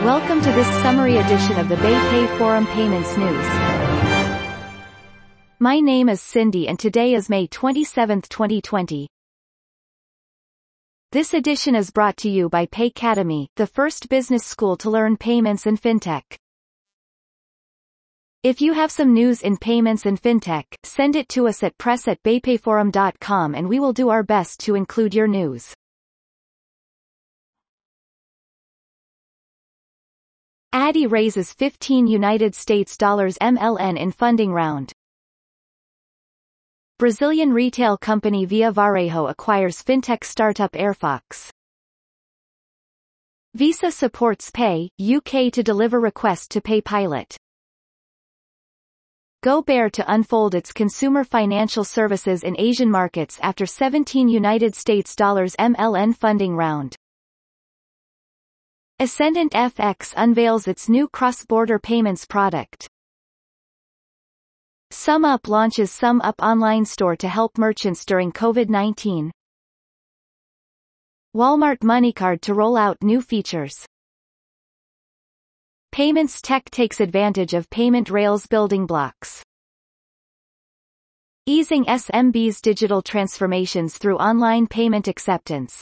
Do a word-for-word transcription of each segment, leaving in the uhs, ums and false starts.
Welcome to this summary edition of the BayPay Forum Payments News. My name is Cindy and today is May twenty-seventh, twenty twenty. This edition is brought to you by Paycademy, the first business school to learn payments and fintech. If you have some news in payments and fintech, send it to us at press at baypayforum dot com and we will do our best to include your news. Addy raises fifteen United States dollars M L N in funding round. Brazilian retail company Via Varejo acquires fintech startup Airfox. Visa supports Pay U K to deliver request to pay pilot. GoBear to unfold its consumer financial services in Asian markets after seventeen United States dollars M L N funding round. Ascendant F X unveils its new cross-border payments product. SumUp launches SumUp online store to help merchants during COVID nineteen. Walmart MoneyCard to roll out new features. Payments Tech takes advantage of payment rails building blocks. Easing S M Bs' digital transformations through online payment acceptance.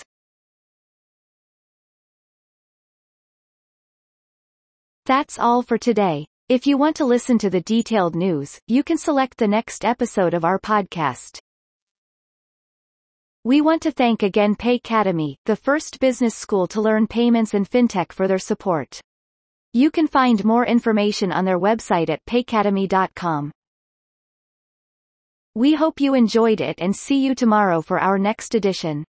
That's all for today. If you want to listen to the detailed news, you can select the next episode of our podcast. We want to thank again Paycademy, the first business school to learn payments and fintech, for their support. You can find more information on their website at paycademy dot com. We hope you enjoyed it and see you tomorrow for our next edition.